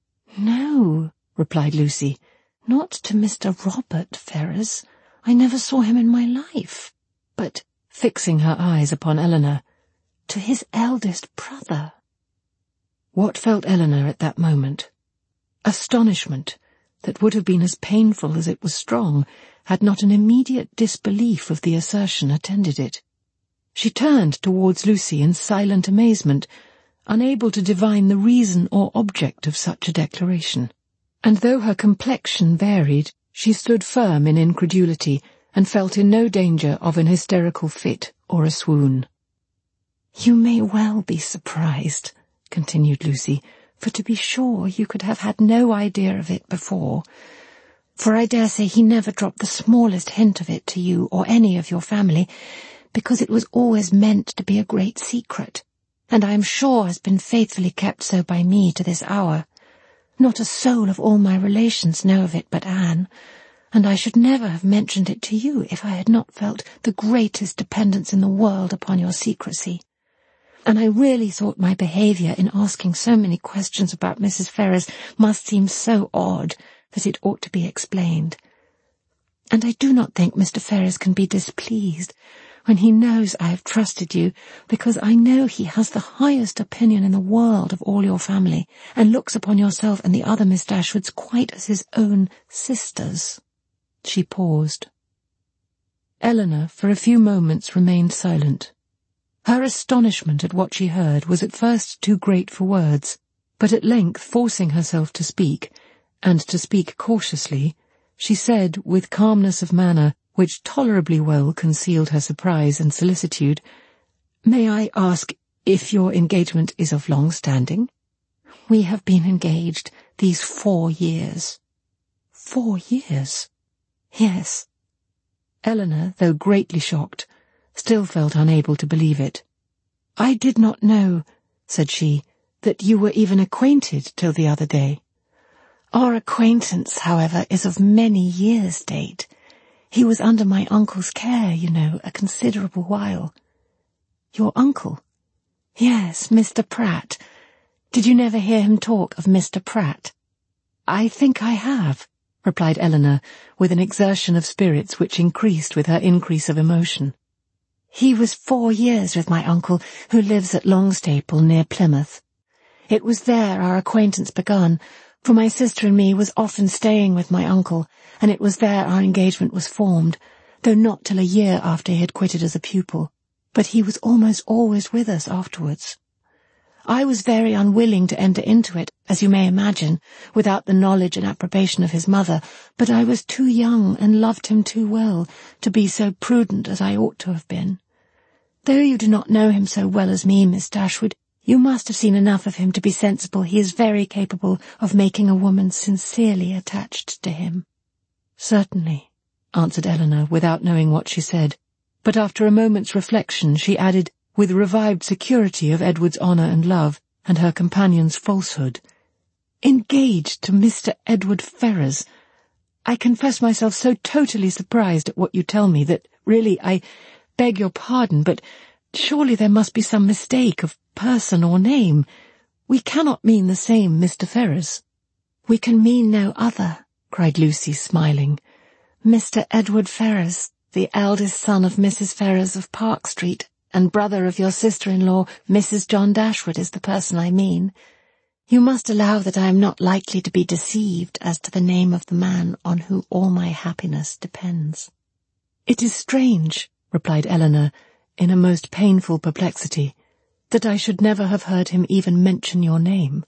"No," replied Lucy, "not to Mr. Robert Ferrers. I never saw him in my life. But," fixing her eyes upon Eleanor, "to his eldest brother." What felt Eleanor at that moment? Astonishment, that would have been as painful as it was strong, had not an immediate disbelief of the assertion attended it. She turned towards Lucy in silent amazement, unable to divine the reason or object of such a declaration. And though her complexion varied, she stood firm in incredulity, and felt in no danger of an hysterical fit or a swoon. "You may well be surprised," continued Lucy, "for to be sure you could have had no idea of it before. For I dare say he never dropped the smallest hint of it to you or any of your family, because it was always meant to be a great secret, and I am sure has been faithfully kept so by me to this hour. Not a soul of all my relations know of it but Anne, and I should never have mentioned it to you if I had not felt the greatest dependence in the world upon your secrecy. And I really thought my behaviour in asking so many questions about Mrs. Ferrers must seem so odd that it ought to be explained. And I do not think Mr. Ferrers can be displeased when he knows I have trusted you, because I know he has the highest opinion in the world of all your family, and looks upon yourself and the other Miss Dashwoods quite as his own sisters." She paused. Eleanor for a few moments remained silent. Her astonishment at what she heard was at first too great for words, but at length forcing herself to speak, and to speak cautiously, she said with calmness of manner which tolerably well concealed her surprise and solicitude, "May I ask if your engagement is of long standing?" "We have been engaged these 4 years." 4 years? "Yes." Eleanor, though greatly shocked, still felt unable to believe it. "I did not know," said she, "that you were even acquainted till the other day." "Our acquaintance, however, is of many years' date. He was under my uncle's care, you know, a considerable while." "Your uncle?" "Yes, Mr. Pratt. Did you never hear him talk of Mr. Pratt?" "I think I have," replied Eleanor, with an exertion of spirits which increased with her increase of emotion. "He was 4 years with my uncle, who lives at Longstaple, near Plymouth. It was there our acquaintance begun, for my sister and me was often staying with my uncle, and it was there our engagement was formed, though not till a year after he had quitted as a pupil, but he was almost always with us afterwards. I was very unwilling to enter into it, as you may imagine, without the knowledge and approbation of his mother, but I was too young and loved him too well to be so prudent as I ought to have been. Though you do not know him so well as me, Miss Dashwood, you must have seen enough of him to be sensible he is very capable of making a woman sincerely attached to him." "Certainly," answered Eleanor, without knowing what she said, but after a moment's reflection she added, with revived security of Edward's honour and love, and her companion's falsehood, "Engaged to Mr. Edward Ferrers! I confess myself so totally surprised at what you tell me that, really, I beg your pardon, but surely there must be some mistake of person or name. We cannot mean the same Mr. Ferrers." "We can mean no other," cried Lucy, smiling. "Mr. Edward Ferrers, The eldest son of Mrs. Ferrers of Park Street, and brother of your sister-in-law, Mrs. John Dashwood, is the person I mean. You must allow that I am not likely to be deceived as to the name of the man on whom all my happiness depends." "It is strange," replied Eleanor, in a most painful perplexity, "that I should never have heard him even mention your name."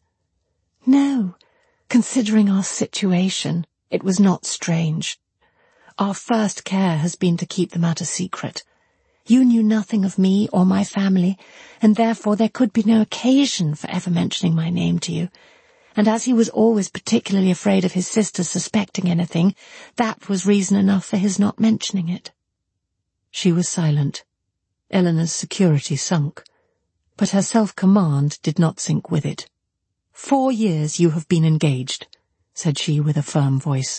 "No, considering our situation, it was not strange. Our first care has been to keep the matter secret. You knew nothing of me or my family, and therefore there could be no occasion for ever mentioning my name to you. And as he was always particularly afraid of his sisters suspecting anything, that was reason enough for his not mentioning it." She was silent. Eleanor's security sunk, but her self-command did not sink with it. "4 years you have been engaged," said she with a firm voice.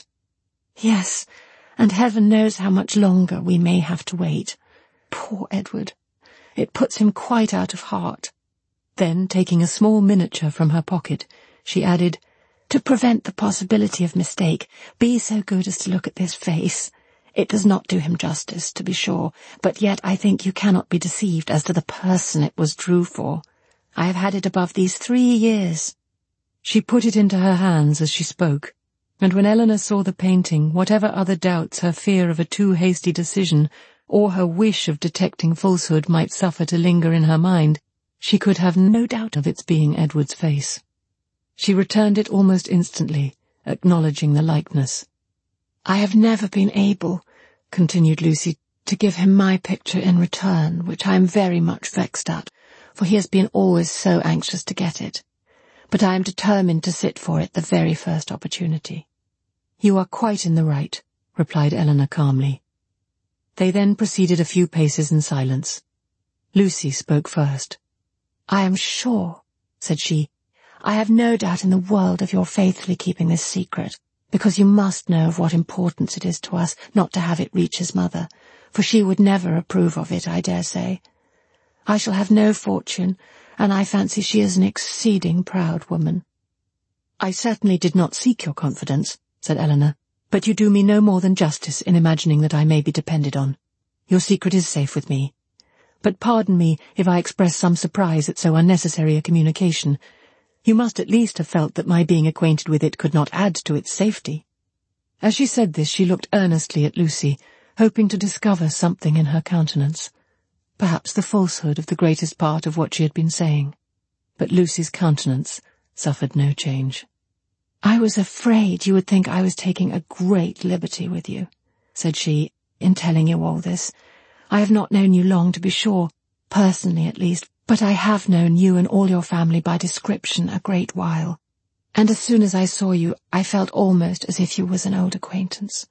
"Yes, and heaven knows how much longer we may have to wait. Poor Edward! It puts him quite out of heart." Then, taking a small miniature from her pocket, she added, "To prevent the possibility of mistake, be so good as to look at this face. It does not do him justice, to be sure, but yet I think you cannot be deceived as to the person it was true for. I have had it above these 3 years." She put it into her hands as she spoke, and when Eleanor saw the painting, whatever other doubts her fear of a too hasty decision or her wish of detecting falsehood might suffer to linger in her mind, she could have no doubt of its being Edward's face. She returned it almost instantly, acknowledging the likeness. "I have never been able," continued Lucy, "to give him my picture in return, which I am very much vexed at, for he has been always so anxious to get it. But I am determined to sit for it the very first opportunity." "You are quite in the right," replied Eleanor calmly. They then proceeded a few paces in silence. Lucy spoke first. "I am sure," said she, "I have no doubt in the world of your faithfully keeping this secret, because you must know of what importance it is to us not to have it reach his mother, for she would never approve of it, I dare say. I shall have no fortune, and I fancy she is an exceeding proud woman." "I certainly did not seek your confidence," said Eleanor, "but you do me no more than justice in imagining that I may be depended on. Your secret is safe with me. But pardon me if I express some surprise at so unnecessary a communication. You must at least have felt that my being acquainted with it could not add to its safety." As she said this, she looked earnestly at Lucy, hoping to discover something in her countenance, perhaps the falsehood of the greatest part of what she had been saying. But Lucy's countenance suffered no change. "I was afraid you would think I was taking a great liberty with you," said she, "in telling you all this. I have not known you long, to be sure, personally at least, but I have known you and all your family by description a great while, and as soon as I saw you I felt almost as if you was an old acquaintance.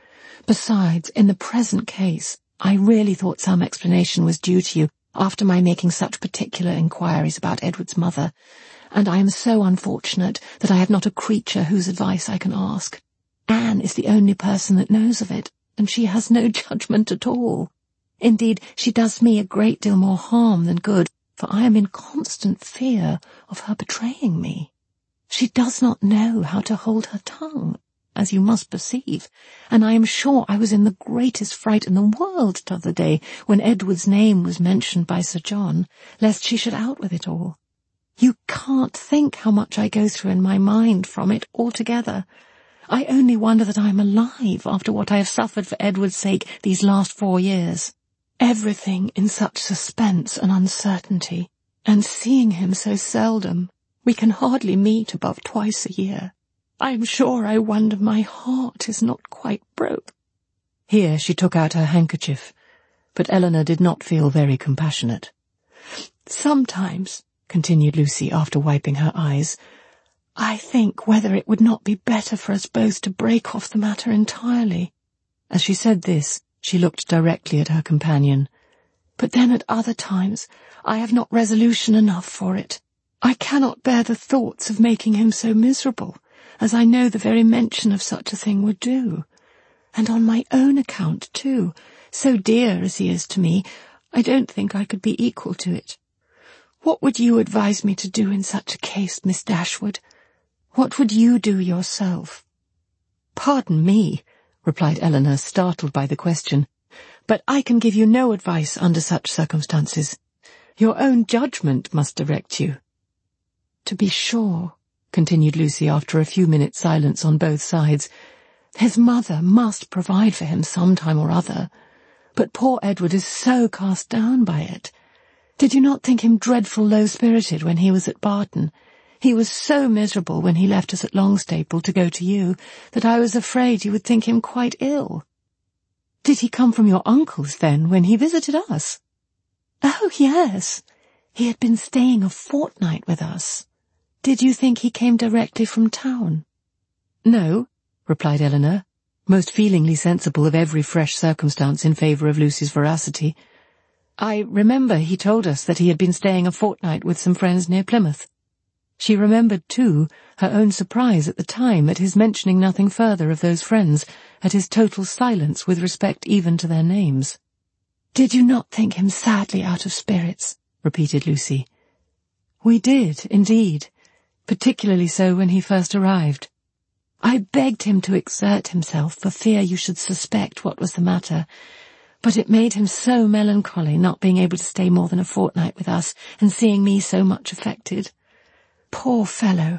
Besides, in the present case, I really thought some explanation was due to you after my making such particular inquiries about Edward's mother, and I am so unfortunate that I have not a creature whose advice I can ask. Anne is the only person that knows of it, and she has no judgment at all. Indeed, she does me a great deal more harm than good, for I am in constant fear of her betraying me. She does not know how to hold her tongue, as you must perceive, and I am sure I was in the greatest fright in the world t'other day when Edward's name was mentioned by Sir John, lest she should out with it all. You can't think how much I go through in my mind from it altogether. I only wonder that I am alive after what I have suffered for Edward's sake these last 4 years. Everything in such suspense and uncertainty, and seeing him so seldom. We can hardly meet above twice a year. I am sure I wonder my heart is not quite broke." Here she took out her handkerchief, but Eleanor did not feel very compassionate. "Sometimes," continued Lucy after wiping her eyes, "I think whether it would not be better for us both to break off the matter entirely." As she said this, she looked directly at her companion. "But then at other times I have not resolution enough for it. I cannot bear the thoughts of making him so miserable, as I know the very mention of such a thing would do. And on my own account, too, so dear as he is to me, I don't think I could be equal to it. What would you advise me to do in such a case, Miss Dashwood? What would you do yourself?" "Pardon me," replied Eleanor, startled by the question, but I can give you no advice under such circumstances. Your own judgment must direct you." "To be sure," continued Lucy after a few minutes' silence on both sides, "his mother must provide for him some time or other. But poor Edward is so cast down by it. Did you not think him dreadful low-spirited when he was at Barton? He was so miserable when he left us at Longstaple to go to you that I was afraid you would think him quite ill." "Did he come from your uncle's, then, when he visited us?" "Oh, yes. He had been staying a fortnight with us. Did you think he came directly from town?" "No," replied Eleanor, most feelingly sensible of every fresh circumstance in favour of Lucy's veracity. "I remember he told us that he had been staying a fortnight with some friends near Plymouth." She remembered, too, her own surprise at the time at his mentioning nothing further of those friends, at his total silence with respect even to their names. "Did you not think him sadly out of spirits?" repeated Lucy. "We did, indeed, particularly so when he first arrived. I begged him to exert himself for fear you should suspect what was the matter, but it made him so melancholy not being able to stay more than a fortnight with us and seeing me so much affected. Poor fellow!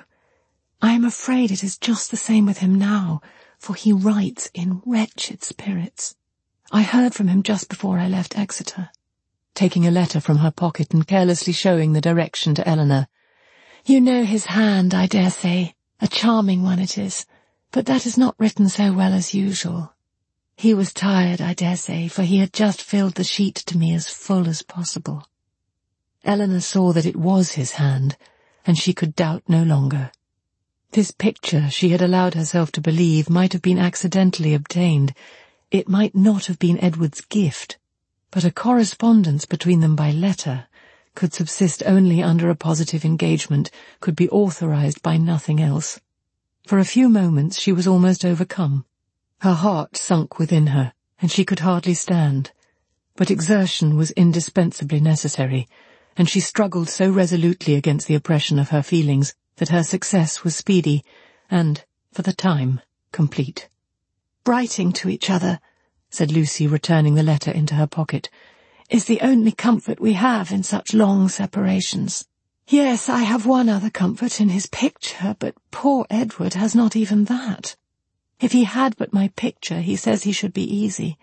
I am afraid it is just the same with him now, for he writes in wretched spirits. I heard from him just before I left Exeter," taking a letter from her pocket and carelessly showing the direction to Eleanor. "You know his hand, I dare say. A charming one it is, but that is not written so well as usual. He was tired, I dare say, for he had just filled the sheet to me as full as possible." Eleanor saw that it was his hand, and she could doubt no longer. This picture, she had allowed herself to believe, might have been accidentally obtained. It might not have been Edward's gift, but a correspondence between them by letter could subsist only under a positive engagement, could be authorized by nothing else. For a few moments she was almost overcome. Her heart sunk within her, and she could hardly stand. But exertion was indispensably necessary, and she struggled so resolutely against the oppression of her feelings that her success was speedy and, for the time, complete. "Writing to each other," said Lucy, returning the letter into her pocket, "is the only comfort we have in such long separations. Yes, I have one other comfort in his picture, but poor Edward has not even that. If he had but my picture, he says he should be easy.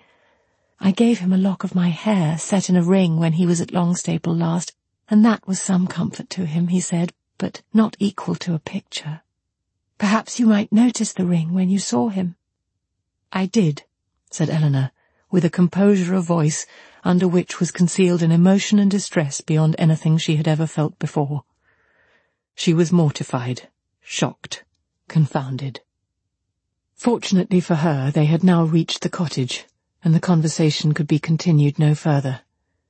I gave him a lock of my hair set in a ring when he was at Longstaple last, and that was some comfort to him, he said, but not equal to a picture. Perhaps you might notice the ring when you saw him." "I did," said Eleanor, with a composure of voice under which was concealed an emotion and distress beyond anything she had ever felt before. She was mortified, shocked, confounded. Fortunately for her, they had now reached the cottage, and the conversation could be continued no further.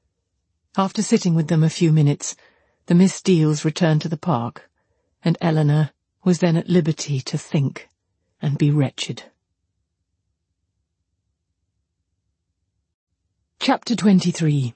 After sitting with them a few minutes, the Miss Steeles returned to the park, and Eleanor was then at liberty to think and be wretched. Chapter 23.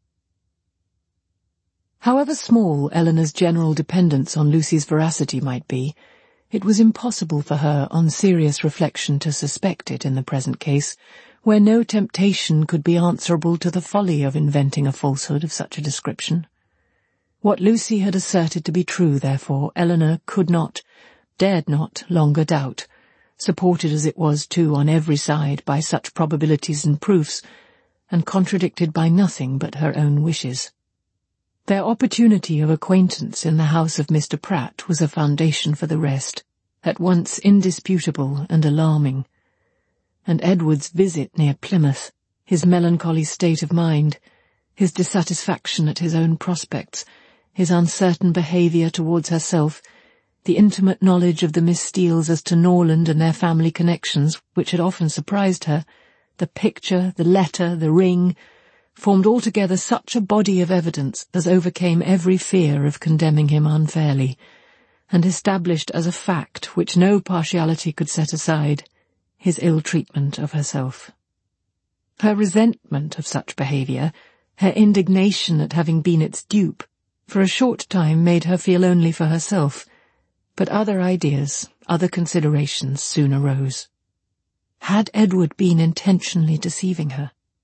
However small Eleanor's general dependence on Lucy's veracity might be, it was impossible for her, on serious reflection, to suspect it in the present case, where no temptation could be answerable to the folly of inventing a falsehood of such a description. What Lucy had asserted to be true, therefore, Eleanor could not, dared not, longer doubt, supported as it was, too, on every side by such probabilities and proofs, and contradicted by nothing but her own wishes. Their opportunity of acquaintance in the house of Mr. Pratt was a foundation for the rest, at once indisputable and alarming. And Edward's visit near Plymouth, his melancholy state of mind, his dissatisfaction at his own prospects, his uncertain behaviour towards herself, the intimate knowledge of the Miss Steeles as to Norland and their family connections, which had often surprised her, the picture, the letter, the ring, formed altogether such a body of evidence as overcame every fear of condemning him unfairly, and established as a fact which no partiality could set aside, his ill-treatment of herself. Her resentment of such behaviour, her indignation at having been its dupe, for a short time made her feel only for herself, but other ideas, other considerations soon arose. Had Edward been intentionally deceiving her?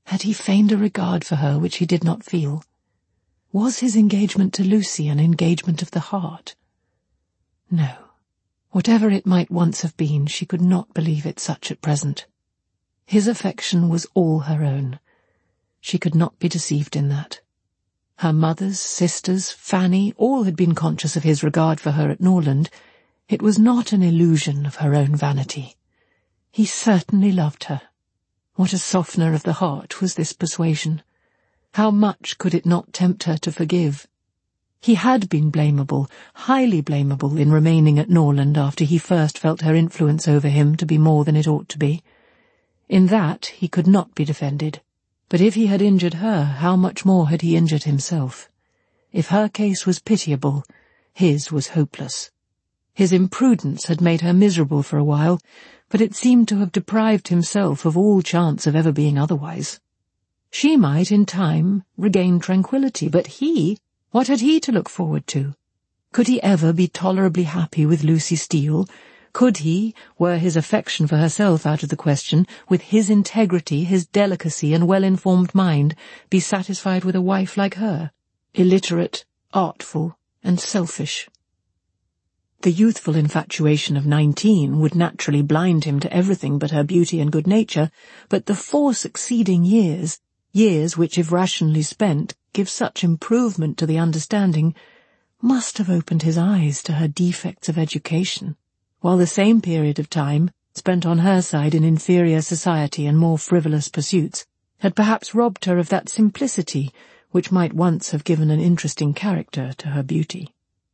Had he feigned a regard for her which he did not feel? Was his engagement to Lucy an engagement of the heart? No. Whatever it might once have been, she could not believe it such at present. His affection was all her own. She could not be deceived in that. Her mother's, sisters, Fanny, all had been conscious of his regard for her at Norland. It was not an illusion of her own vanity. He certainly loved her. What a softener of the heart was this persuasion! How much could it not tempt her to forgive? He had been blamable, highly blamable, in remaining at Norland after he first felt her influence over him to be more than it ought to be. In that he could not be defended. But if he had injured her, how much more had he injured himself? If her case was pitiable, his was hopeless. His imprudence had made her miserable for a while, but it seemed to have deprived himself of all chance of ever being otherwise. She might, in time, regain tranquillity, but he, what had he to look forward to? Could he ever be tolerably happy with Lucy Steele? Could he, were his affection for herself out of the question, with his integrity, his delicacy and well-informed mind, be satisfied with a wife like her, illiterate, artful, and selfish? The youthful infatuation of 19 would naturally blind him to everything but her beauty and good nature, but the 4 succeeding years which, if rationally spent, give such improvement to the understanding, must have opened his eyes to her defects of education, while the same period of time, spent on her side in inferior society and more frivolous pursuits, had perhaps robbed her of that simplicity which might once have given an interesting character to her beauty.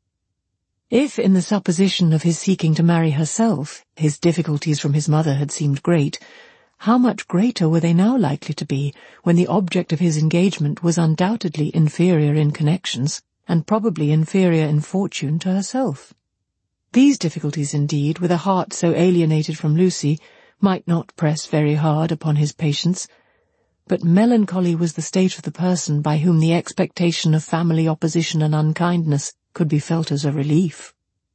If, in the supposition of his seeking to marry herself, his difficulties from his mother had seemed great, how much greater were they now likely to be when the object of his engagement was undoubtedly inferior in connections, and probably inferior in fortune to herself? These difficulties, indeed, with a heart so alienated from Lucy, might not press very hard upon his patience, but melancholy was the state of the person by whom the expectation of family opposition and unkindness could be felt as a relief.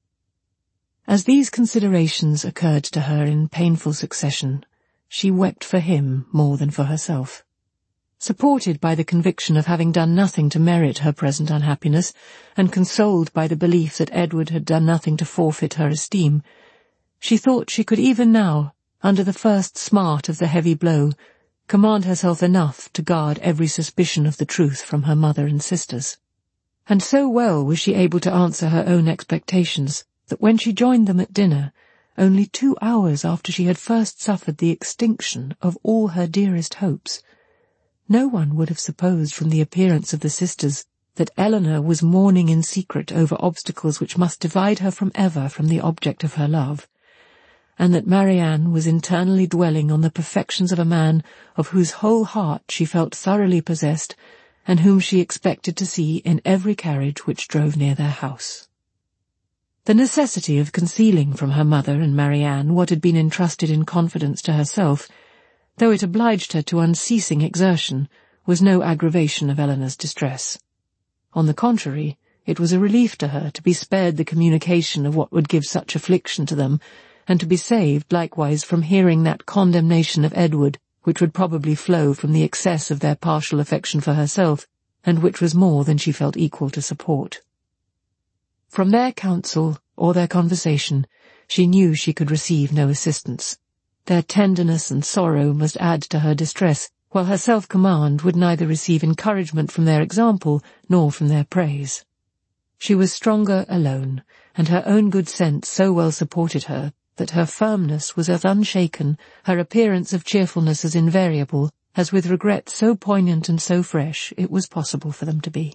As these considerations occurred to her in painful succession, she wept for him more than for herself. Supported by the conviction of having done nothing to merit her present unhappiness, and consoled by the belief that Edward had done nothing to forfeit her esteem, she thought she could even now, under the first smart of the heavy blow, command herself enough to guard every suspicion of the truth from her mother and sisters. And so well was she able to answer her own expectations that when she joined them at dinner, only 2 hours after she had first suffered the extinction of all her dearest hopes, no one would have supposed from the appearance of the sisters that Eleanor was mourning in secret over obstacles which must divide her from ever from the object of her love, and that Marianne was internally dwelling on the perfections of a man of whose whole heart she felt thoroughly possessed, and whom she expected to see in every carriage which drove near their house. The necessity of concealing from her mother and Marianne what had been entrusted in confidence to herself, though it obliged her to unceasing exertion, was no aggravation of Eleanor's distress. On the contrary, it was a relief to her to be spared the communication of what would give such affliction to them, and to be saved likewise from hearing that condemnation of Edward which would probably flow from the excess of their partial affection for herself, and which was more than she felt equal to support. From their counsel or their conversation, she knew she could receive no assistance. Their tenderness and sorrow must add to her distress, while her self-command would neither receive encouragement from their example nor from their praise. She was stronger alone, and her own good sense so well supported her that her firmness was as unshaken, her appearance of cheerfulness as invariable, as with regret so poignant and so fresh it was possible for them to be.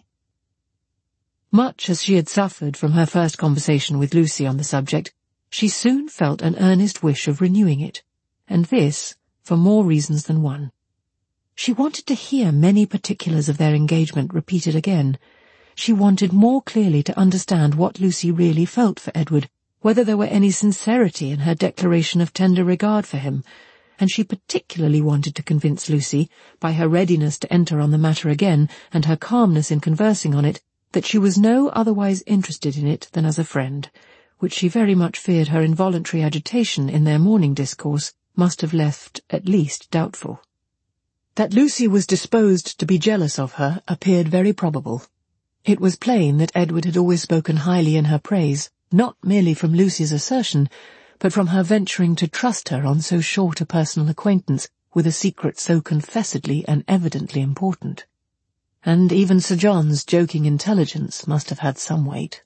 Much as she had suffered from her first conversation with Lucy on the subject, she soon felt an earnest wish of renewing it, and this for more reasons than one. She wanted to hear many particulars of their engagement repeated again. She wanted more clearly to understand what Lucy really felt for Edward, whether there were any sincerity in her declaration of tender regard for him, and she particularly wanted to convince Lucy, by her readiness to enter on the matter again and her calmness in conversing on it, that she was no otherwise interested in it than as a friend, which she very much feared her involuntary agitation in their morning discourse must have left at least doubtful. That Lucy was disposed to be jealous of her appeared very probable. It was plain that Edward had always spoken highly in her praise, not merely from Lucy's assertion, but from her venturing to trust her on so short a personal acquaintance with a secret so confessedly and evidently important. And even Sir John's joking intelligence must have had some weight.